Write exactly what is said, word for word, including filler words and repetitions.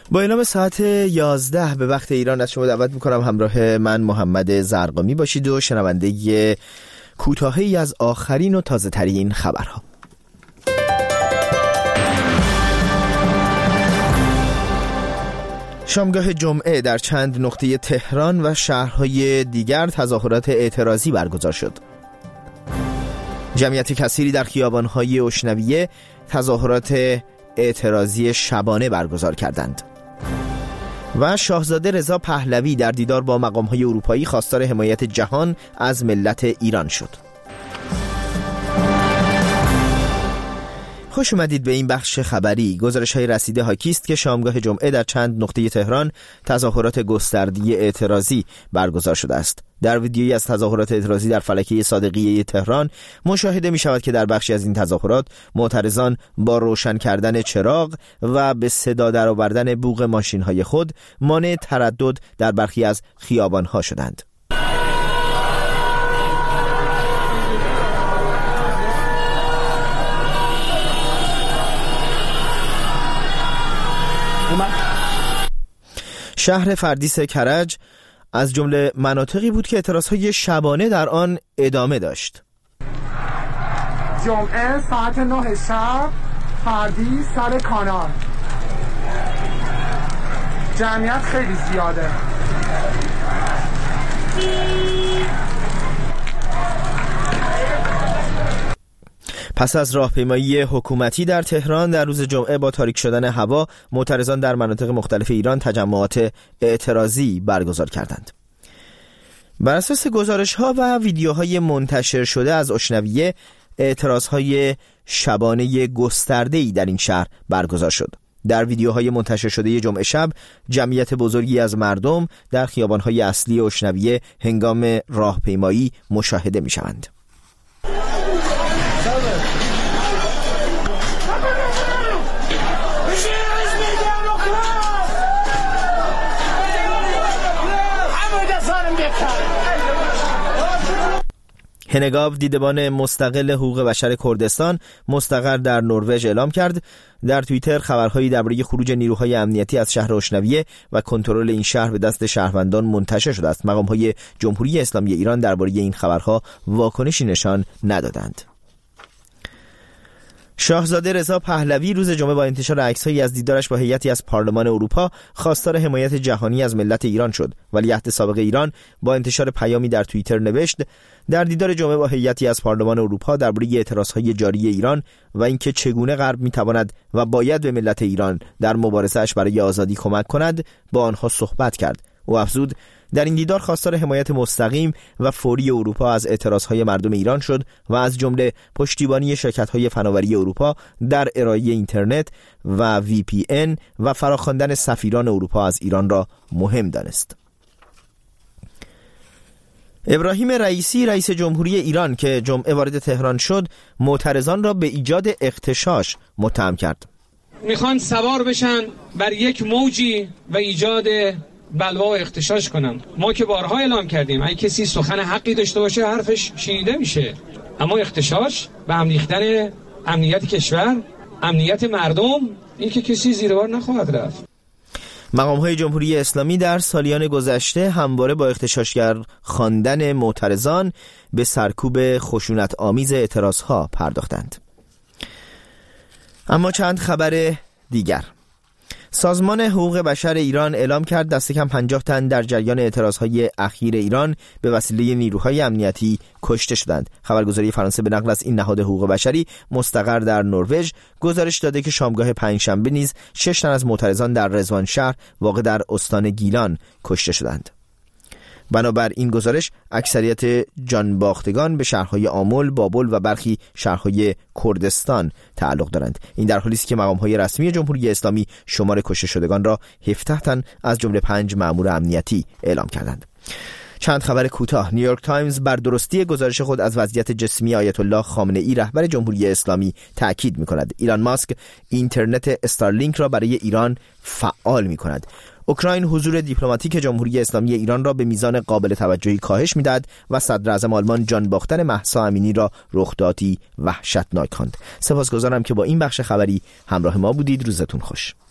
با اعلام ساعت یازده به وقت ایران از شما دعوت میکنم همراه من محمد زرقامی باشید و شنونده کوتاهی از آخرین و تازه ترین خبرها. شامگاه جمعه در چند نقطه تهران و شهرهای دیگر تظاهرات اعتراضی برگزار شد. جمعیت کثیری در خیابانهای اشنویه تظاهرات اعتراضی شبانه برگزار کردند. و شاهزاده رضا پهلوی در دیدار با مقام‌های اروپایی خواستار حمایت جهان از ملت ایران شد. خوش اومدید به این بخش خبری. گزارش‌های رسیده حاکی است که شامگاه جمعه در چند نقطه تهران تظاهرات گسترده اعتراضی برگزار شده است. در ویدیویی از تظاهرات اعتراضی در فلکه صادقیه تهران مشاهده می شود که در بخشی از این تظاهرات معترضان با روشن کردن چراغ و به صدا درآوردن بوق ماشین‌های خود مانع تردد در برخی از خیابان‌ها شدند. شهر فردیس کرج از جمله مناطقی بود که اعتراضهای شبانه در آن ادامه داشت. جمعه ساعت نه شب فردیس سر کانال، جمعیت خیلی زیاده. پس از راهپیمایی حکومتی در تهران در روز جمعه با تاریک شدن هوا، معترضان در مناطق مختلف ایران تجمعات اعتراضی برگزار کردند. بر اساس گزارش‌ها و ویدیوهای منتشر شده از اشنویه، اعتراضهای شبانه گسترده‌ای در این شهر برگزار شد. در ویدیوهای منتشر شده جمعه شب، جمعیت بزرگی از مردم در خیابان‌های اصلی اشنویه هنگام راهپیمایی مشاهده می‌شوند. هنگاو، دیدبان مستقل حقوق بشر کردستان مستقر در نروژ، اعلام کرد در توییتر خبرهایی درباره خروج نیروهای امنیتی از شهر اشنویه و کنترل این شهر به دست شهروندان منتشر شده است. مقام‌های جمهوری اسلامی ایران درباره این خبرها واکنشی نشان ندادند. شاهزاده رضا پهلوی روز جمعه با انتشار عکس‌هایی از دیدارش با هیئتی از پارلمان اروپا خواستار حمایت جهانی از ملت ایران شد. ولیعهد سابق ایران با انتشار پیامی در توییتر نوشت: در دیدار جمعه با هیئتی از پارلمان اروپا درباره اعتراضهای جاری ایران و اینکه چگونه غرب میتواند و باید به ملت ایران در مبارزه‌اش برای آزادی کمک کند با آنها صحبت کرد. او افزود: در این دیدار خواستار حمایت مستقیم و فوری اروپا از اعتراضهای مردم ایران شد و از جمله پشتیبانی شرکت‌های فناوری اروپا در ارائه اینترنت و وی پی ان و فراخواندن سفیران اروپا از ایران را مهم دانست. ابراهیم رئیسی، رئیس جمهوری ایران که جمعه وارد تهران شد، معترضان را به ایجاد اغتشاش متهم کرد. میخوان سوار بشن بر یک موجی و ایجاد بلوا و اغتشاش کنن. ما که بارها اعلام کردیم اگه کسی سخن حقی داشته باشه حرفش شنیده میشه، اما اغتشاش به هم ریختن امنیت کشور، امنیت مردم، این که کسی زیر بار نخواهد رفت. مقام‌های جمهوری اسلامی در سالیان گذشته همواره با اغتشاشگر خواندن معترضان به سرکوب خشونت آمیز اعتراضها پرداختند. اما چند خبر دیگر. سازمان حقوق بشر ایران اعلام کرد دست کم پنجاه تن در جریان اعتراضهای اخیر ایران به وسیله نیروهای امنیتی کشته شدند. خبرگزاری فرانسه به نقل از این نهاد حقوق بشری مستقر در نروژ گزارش داده که شامگاه پنجشنبه نیز شش تن از معترضان در رضوان شهر واقع در استان گیلان کشته شدند. بنابر این گزارش اکثریت جانباختگان به شهرهای آمل، بابل و برخی شهرهای کردستان تعلق دارند. این در حالی است که مقام‌های رسمی جمهوری اسلامی شمار کشته شدگان را هفده تن از جمله پنج مأمور امنیتی اعلام کردند. چند خبر کوتاه. نیویورک تایمز بر درستی گزارش خود از وضعیت جسمی آیت الله خامنه‌ای رهبر جمهوری اسلامی تاکید می‌کند. ایلان ماسک اینترنت استارلینک را برای ایران فعال می‌کند. اوکراین حضور دیپلماتیک جمهوری اسلامی ایران را به میزان قابل توجهی کاهش می‌دهد و صدر اعظم آلمان جان باختن مهسا امینی را رخدادی وحشتناک خواند. سپاسگزارم که با این بخش خبری همراه ما بودید. روزتون خوش.